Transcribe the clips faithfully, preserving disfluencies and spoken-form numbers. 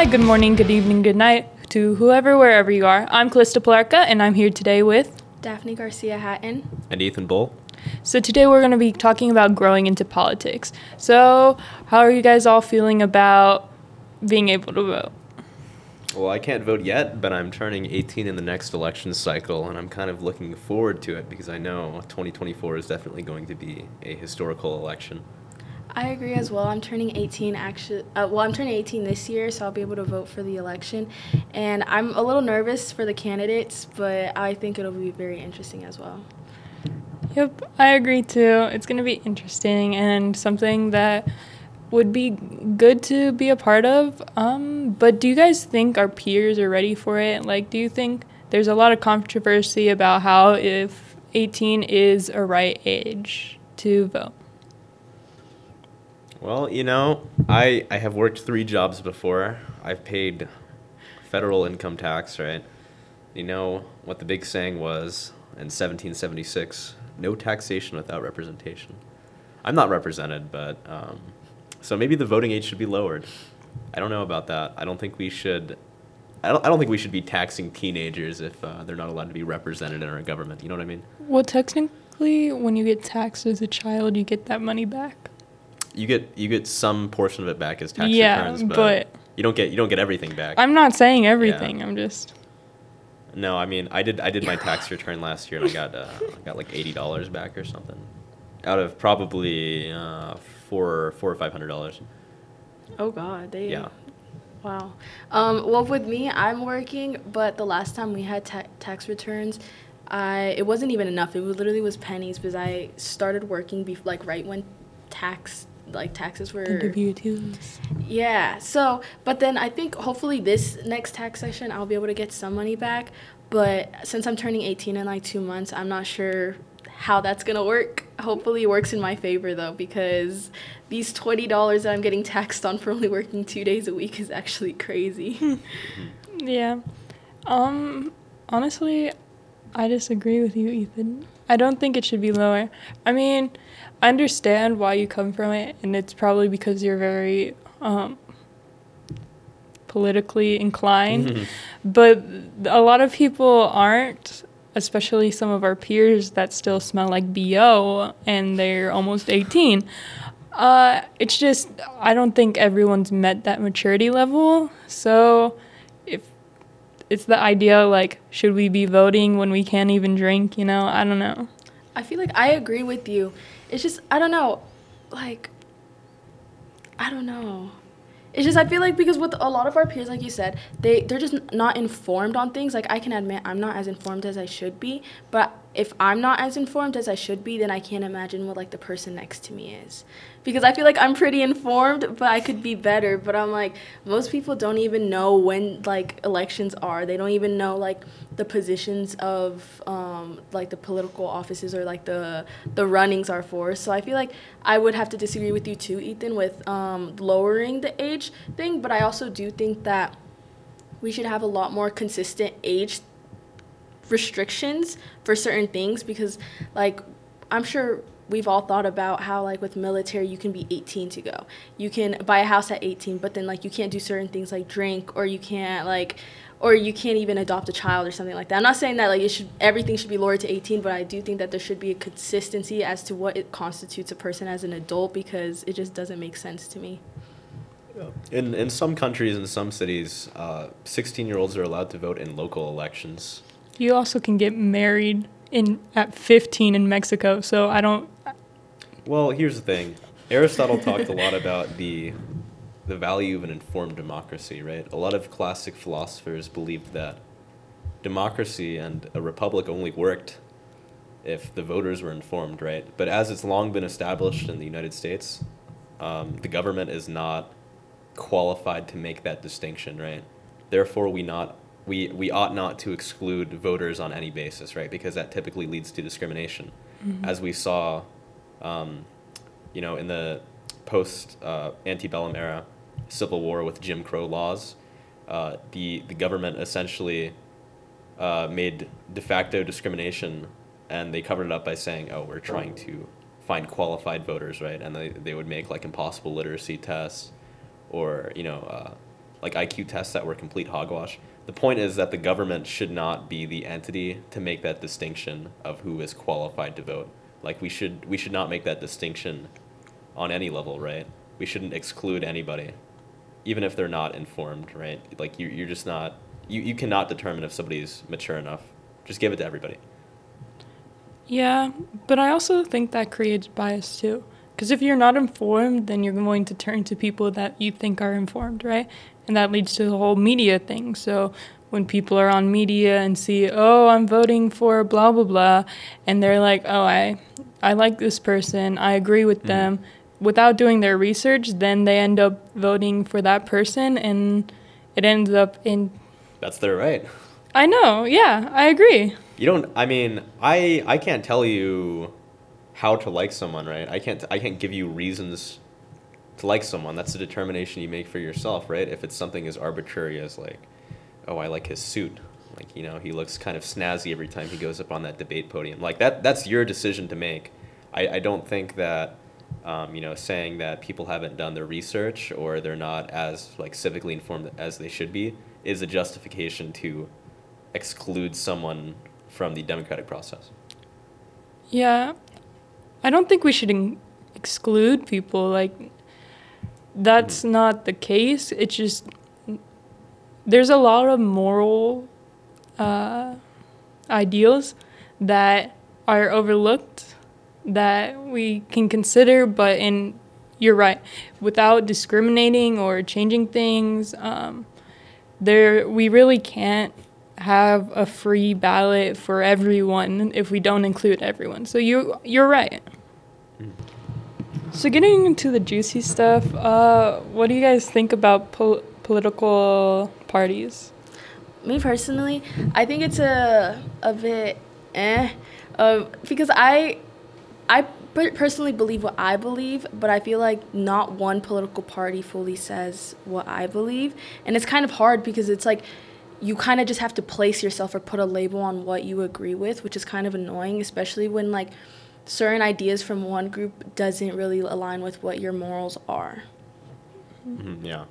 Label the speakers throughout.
Speaker 1: Hi, good morning, good evening, good night to whoever, wherever you are. I'm Calista Palarca, and I'm here today with
Speaker 2: Daphne Garcia Hatton.
Speaker 3: And Ethan Bull.
Speaker 1: So today we're going to be talking about growing into politics. So how are you guys all feeling about being able to vote?
Speaker 3: Well, I can't vote yet, but I'm turning eighteen in the next election cycle, and I'm kind of looking forward to it because I know twenty twenty-four is definitely going to be a historical election.
Speaker 2: I agree as well. I'm turning eighteen actually. Uh, well, I'm turning eighteen this year, so I'll be able to vote for the election. And I'm a little nervous for the candidates, but I think it'll be very interesting as well.
Speaker 1: Yep, I agree too. It's going to be interesting and something that would be good to be a part of. Um, but do you guys think our peers are ready for it? Like, do you think there's a lot of controversy about how if eighteen is a right age to vote?
Speaker 3: Well, you know, I, I have worked three jobs before. I've paid federal income tax, right? You know what the big saying was in seventeen seventy-six, no taxation without representation. I'm not represented, but um, so maybe the voting age should be lowered. I don't know about that. I don't think we should. I don't. I don't think we should be taxing teenagers if uh, they're not allowed to be represented in our government. You know what I mean?
Speaker 1: Well, technically, when you get taxed as a child, you get that money back.
Speaker 3: You get you get some portion of it back as tax
Speaker 1: Yeah,
Speaker 3: returns, but,
Speaker 1: but
Speaker 3: you don't get you don't get everything back.
Speaker 1: I'm not saying everything.
Speaker 3: Yeah.
Speaker 1: I'm just.
Speaker 3: No, I mean I did I did my tax return last year and I got uh, I got like eighty dollars back or something, out of probably uh, four four or five hundred dollars.
Speaker 2: Oh God, they.
Speaker 3: Yeah.
Speaker 2: Wow. Um, well, with me, I'm working, but the last time we had ta- tax returns, I it wasn't even enough. It was, literally was pennies because I started working bef- like right when tax like taxes were.
Speaker 1: The W twos.
Speaker 2: Yeah. So, but then I think hopefully this next tax session I'll be able to get some money back. But since I'm turning eighteen in like two months, I'm not sure how that's gonna work. Hopefully it works in my favor though, because these twenty dollars that I'm getting taxed on for only working two days a week is actually crazy.
Speaker 1: Yeah. Um. Honestly, I disagree with you, Ethan. I don't think it should be lower. I mean, I understand why you come from it, and it's probably because you're very um, politically inclined. But a lot of people aren't, especially some of our peers that still smell like B O and they're almost eighteen. Uh, it's just, I don't think everyone's met that maturity level. So if it's the idea, like, should we be voting when we can't even drink, you know? I don't know.
Speaker 2: I feel like I agree with you. It's just I don't know, like I don't know. It's just I feel like because with a lot of our peers, like you said, they they're just not informed on things. Like I can admit I'm not as informed as I should be, but if I'm not as informed as I should be, then I can't imagine what like the person next to me is. Because I feel like I'm pretty informed, but I could be better. But I'm like, most people don't even know when like elections are. They don't even know like the positions of um, like the political offices or like the the runnings are for. So I feel like I would have to disagree with you too, Ethan, with um, lowering the age thing. But I also do think that we should have a lot more consistent age restrictions for certain things because like I'm sure we've all thought about how like with military you can be eighteen to go. You can buy a house at eighteen, but then like you can't do certain things like drink, or you can't like or you can't even adopt a child or something like that. I'm not saying that like it should everything should be lowered to eighteen, but I do think that there should be a consistency as to what it constitutes a person as an adult because it just doesn't make sense to me.
Speaker 3: In in some countries and some cities, uh, sixteen-year-olds are allowed to vote in local elections.
Speaker 1: You also can get married in at fifteen in Mexico, so I don't.
Speaker 3: Well, here's the thing. Aristotle talked a lot about the the value of an informed democracy, right? A lot of classic philosophers believed that democracy and a republic only worked if the voters were informed, right? But as it's long been established in the United States, um, the government is not qualified to make that distinction, right? Therefore, we not we we ought not to exclude voters on any basis, right? Because that typically leads to discrimination, mm-hmm. as we saw, um, you know, in the post uh, antebellum era Civil War with Jim Crow laws. Uh, the the government essentially uh, made de facto discrimination, and they covered it up by saying, "Oh, we're trying to find qualified voters," right? And they they would make like impossible literacy tests, or you know. Uh, like I Q tests that were complete hogwash. The point is that the government should not be the entity to make that distinction of who is qualified to vote. Like we should we should not make that distinction on any level, right? We shouldn't exclude anybody, even if they're not informed, right? Like you you're just not you, you cannot determine if somebody's mature enough. Just give it to everybody.
Speaker 1: Yeah, but I also think that creates bias too. Because if you're not informed, then you're going to turn to people that you think are informed, right? And that leads to the whole media thing. So when people are on media and see, oh, I'm voting for blah, blah, blah, and they're like, oh, I, I like this person, I agree with them, without doing their research, then they end up voting for that person, and it ends up in...
Speaker 3: That's their right.
Speaker 1: I know, yeah, I agree.
Speaker 3: You don't, I mean, I I can't tell you how to like someone, right? I can't I can't give you reasons to like someone. That's a determination you make for yourself, right? If it's something as arbitrary as like, oh, I like his suit. Like, you know, he looks kind of snazzy every time he goes up on that debate podium. Like that that's your decision to make. I, I don't think that um, you know, saying that people haven't done their research or they're not as like civically informed as they should be is a justification to exclude someone from the democratic process.
Speaker 1: Yeah, I don't think we should in- exclude people. Like, that's mm-hmm. not the case. It's just there's a lot of moral uh, ideals that are overlooked that we can consider, but in you're right, without discriminating or changing things, um, there we really can't have a free ballot for everyone if we don't include everyone. So you you're right. Mm. So getting into the juicy stuff, uh, what do you guys think about pol- political parties?
Speaker 2: Me personally, I think it's a a bit eh, uh, because I I personally believe what I believe, but I feel like not one political party fully says what I believe, and it's kind of hard because it's like you kind of just have to place yourself or put a label on what you agree with, which is kind of annoying, especially when like certain ideas from one group doesn't really align with what your morals are.
Speaker 3: Mm-hmm, yeah.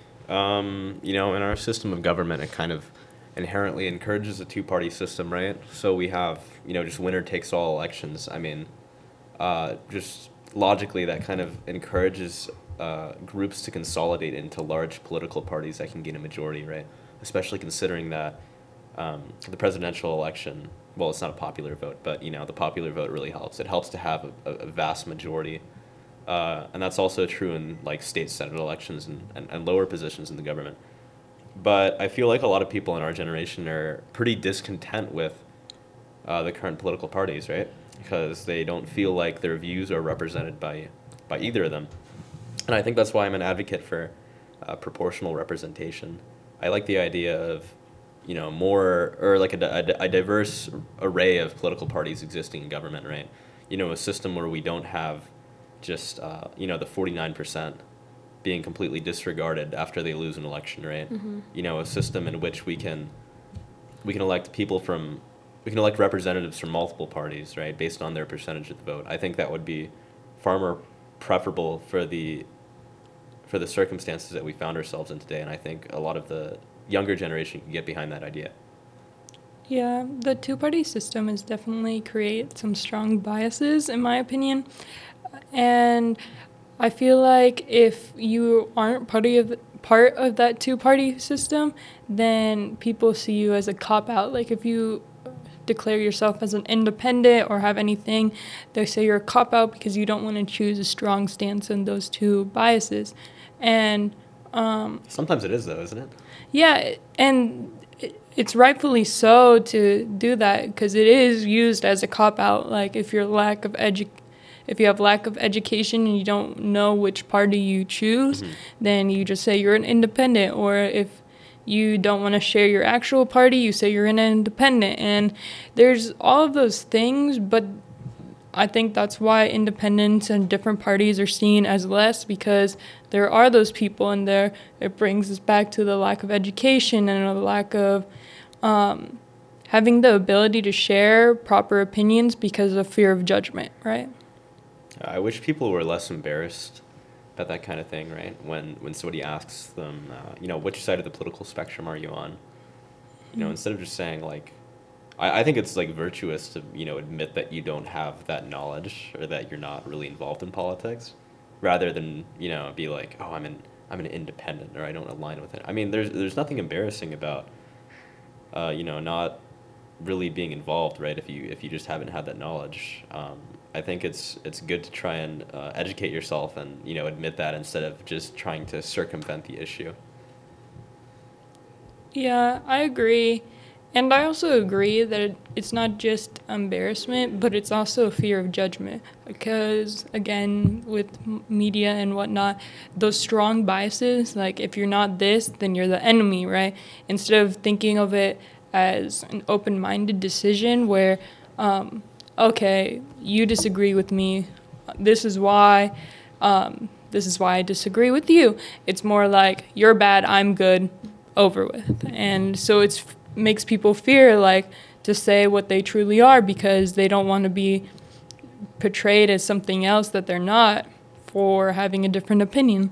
Speaker 3: Um, you know, in our system of government, it kind of inherently encourages a two-party system, right? So we have, you know, just winner takes all elections. I mean, uh, just logically, that kind of encourages uh, groups to consolidate into large political parties that can gain a majority, right? Especially considering that um, the presidential election, well, it's not a popular vote, but, you know, the popular vote really helps. It helps to have a, a vast majority. Uh, and that's also true in, like, state senate elections and, and, and lower positions in the government. But I feel like a lot of people in our generation are pretty discontent with uh, the current political parties, right? Because they don't feel like their views are represented by by either of them. And I think that's why I'm an advocate for uh, proportional representation. I like the idea of, you know, more, or like a, a, a diverse array of political parties existing in government, right? You know, a system where we don't have just, uh, you know, the forty-nine percent being completely disregarded after they lose an election, right? Mm-hmm. You know, a system in which we can, we can elect people from, we can elect representatives from multiple parties, right, based on their percentage of the vote. I think that would be far more preferable for the for the circumstances that we found ourselves in today, and I think a lot of the younger generation can get behind that idea.
Speaker 1: Yeah, the two-party system has definitely created some strong biases, in my opinion, and I feel like if you aren't part of part of that two-party system, then people see you as a cop-out. Like if you declare yourself as an independent or have anything, they say you're a cop-out because you don't want to choose a strong stance on those two biases. And um,
Speaker 3: sometimes it is, though, isn't it?
Speaker 1: Yeah, and it's rightfully so to do that because it is used as a cop-out. Like if you're lack of edu- if you have lack of education and you don't know which party you choose, mm-hmm. then you just say you're an independent. Or if you don't want to share your actual party, you say you're an independent. And there's all of those things, but I think that's why independents and different parties are seen as less, because there are those people in there. It brings us back to the lack of education and a lack of um, having the ability to share proper opinions because of fear of judgment, right?
Speaker 3: I wish people were less embarrassed about that kind of thing, right? When when somebody asks them, uh, you know, which side of the political spectrum are you on? You know, instead of just saying like, I, I think it's like virtuous to, you know, admit that you don't have that knowledge or that you're not really involved in politics, rather than, you know, be like, oh, I'm an I'm an independent or I don't align with it. I mean, there's there's nothing embarrassing about, uh, you know, not really being involved, right? If you if you just haven't had that knowledge, um, I think it's it's good to try and uh, educate yourself and, you know, admit that instead of just trying to circumvent the issue.
Speaker 1: Yeah, I agree. And I also agree that it- it's not just embarrassment, but it's also a fear of judgment. Because, again, with m- media and whatnot, those strong biases, like if you're not this, then you're the enemy, right? Instead of thinking of it as an open minded decision where, um, okay, you disagree with me, this is why. Um, this is why I disagree with you. It's more like, you're bad, I'm good, over with. And so it's makes people fear like to say what they truly are because they don't want to be portrayed as something else that they're not for having a different opinion.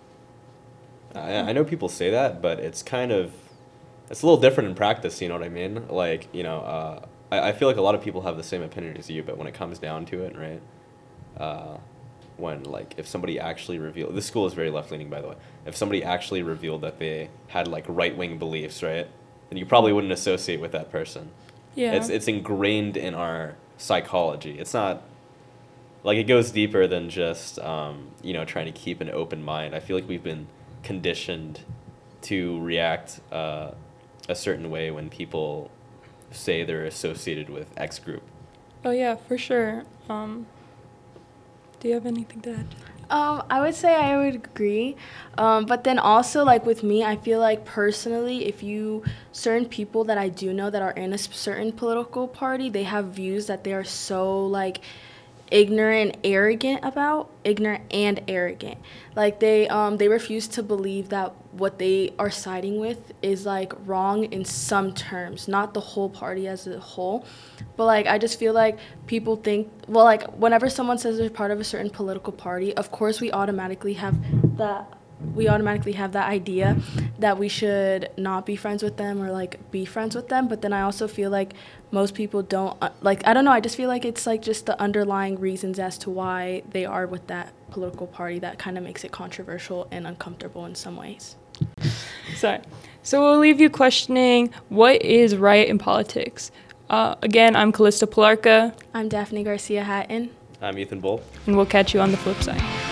Speaker 3: I, I know people say that, but it's kind of, it's a little different in practice, you know what I mean? Like, you know, uh, I, I feel like a lot of people have the same opinion as you, but when it comes down to it, right, uh, when, like, if somebody actually revealed, this school is very left-leaning, by the way, if somebody actually revealed that they had, like, right-wing beliefs, right, then you probably wouldn't associate with that person.
Speaker 1: Yeah.
Speaker 3: It's, it's ingrained in our psychology. It's not, like, it goes deeper than just, um, you know, trying to keep an open mind. I feel like we've been conditioned to react uh, a certain way when people say they're associated with X group.
Speaker 1: Oh yeah, for sure. Um, do you have anything to add?
Speaker 2: Um, I would say I would agree. Um, but then also, like with me, I feel like personally, if you, certain people that I do know that are in a s- certain political party, they have views that they are so, like, ignorant and arrogant about ignorant and arrogant like they um they refuse to believe that what they are siding with is like wrong in some terms, not the whole party as a whole. But like I just feel like people think, well, like whenever someone says they're part of a certain political party, of course we automatically have that we automatically have that idea that we should not be friends with them or like be friends with them. But then I also feel like most people don't uh, like I don't know, I just feel like it's like just the underlying reasons as to why they are with that political party that kind of makes it controversial and uncomfortable in some ways.
Speaker 1: Sorry. So we'll leave you questioning what is right in politics. Uh, again, I'm Callista Pilarka,
Speaker 2: I'm Daphne Garcia Hatton.
Speaker 3: I'm Ethan Bull.
Speaker 1: and we'll catch you on the flip side.